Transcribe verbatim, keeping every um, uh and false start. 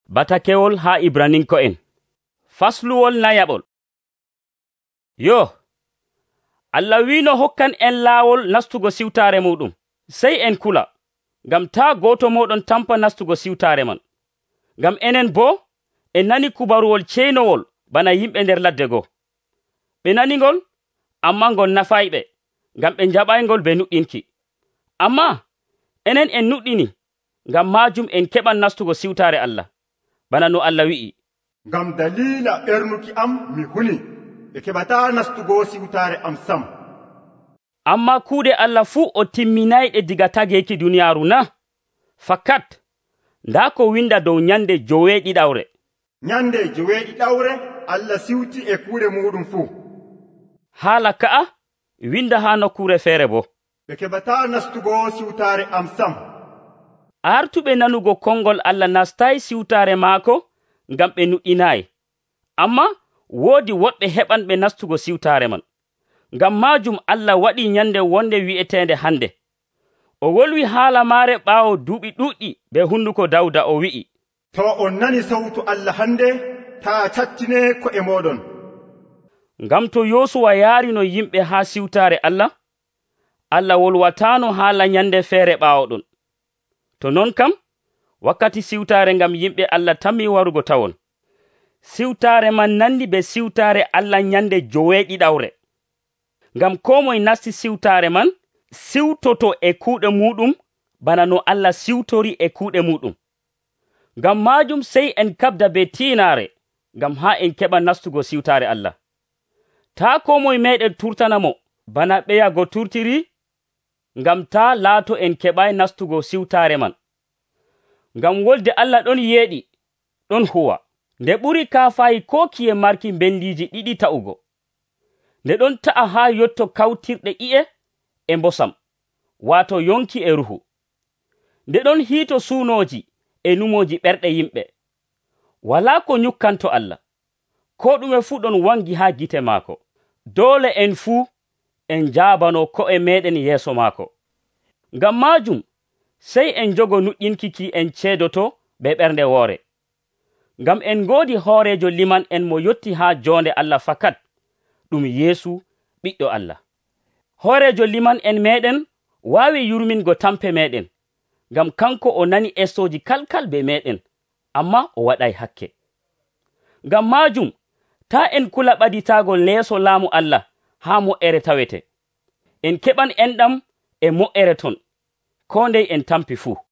Batakewol ha Ibraninko'en fasluwol nayaɓol. Yo, Allah wino hokkan en laawol nastugo siwtare muɗum, sey en kula, ngam ta goto moɗon tampa nastugo siwtare man. Ngam enen bo en nani kubaruwol ceenowol bana yimɓe nder ladde go. Ɓe nani ngol, amma ngol nafayɓe, ngam ɓe jaɓaygol be nuɗɗinki. Amma enen en nuɗɗini, ngam majum en keɓan nastugo siwtare Allah. Bana no Allah wi'i, ngam dalila ɓernuki am mi huni, ɓe keɓata nastugo siwtare am sam. Amma kuuɗe Allah fuu o timminayɗe diga tageki duniyaaru na? Fakat, nda ko winda dow nyande joweeɗiɗawre. Nyande joweeɗiɗawre Allah siwti e kuuɗe muɗum fuu. Haala ka'a winda ha nokkure feere bo, ɓe keɓata nastugo siwtare am sam. artuɓe nanugo kongol Allah nastay siwtare maako ngam ɓe nuɗɗinayi, amma woodi woɗɓe heɓanɓe nastugo siwtare man. Ngam majum Allah waɗi nyande wonde wi'etende hande. O wolwi haala maare ɓaawo duuɓi ɗuɗɗi be hunduko Dawda, o wi'i, to on nani sawtu Allah hande, ta cattine ko'e moɗon. Ngam to Yosuwa yaarino yimɓe ha siwtare Allah, Allah wolwatano haala nyande feere ɓaawo ɗon. To non kam, wakkati siwtare ngam yimɓe Allah tammi warugo tawon. Siwtare man nandi be siwtare Allah nyande joweeɗiɗawre. Ngam ko moye nasti siwtare man, siwtoto e kuuɗe muɗum bana no Allah siwtori e kuuɗe muɗum. Ngam majum sey en kabda be tiinaare, ngam ha en keɓa nastugo siwtare Allah. Ta ko moye meɗen turtanamo bana ɓeyago turtiri, ngam ta laato en keɓay nastugo siwtare man. Ngam wolde Allah ɗon yeeɗi, ɗon huwa, nde ɓuri kaafayi ko kiye marki mbendiji ɗiɗi ta'ugo. Nde ɗon ta'a ha yotto kawtirɗe i'e e mbosam, wato yonki e ruhu. Nde ɗon hiito suunoji e numoji ɓerɗe yimɓe. Wala ko nyukkanto Allah, ko ɗume fu ɗon wangi ha gite maako. Dole en fuu en jaabano ko'e meɗen yeeso maako. Ngam majum sey en jogo nuɗɗinkiki en ceedoto be ɓernde woore. Ngam en ngoodi hoorejo liman en mo yotti ha jonde Allah fakat, ɗum Yeesu ɓiɗɗo Allah. Hoorejo liman en meɗen wawi yurmingo tampe meɗen, ngam kanko o nani estoji kalkal be meɗen, amma o waɗay hakke. Ngam majum ta en kula ɓaditago leeso laamu Allah ha mo'ere tawete. En keɓan enɗam e mo'ere ton, ko ndey en tampi fuu.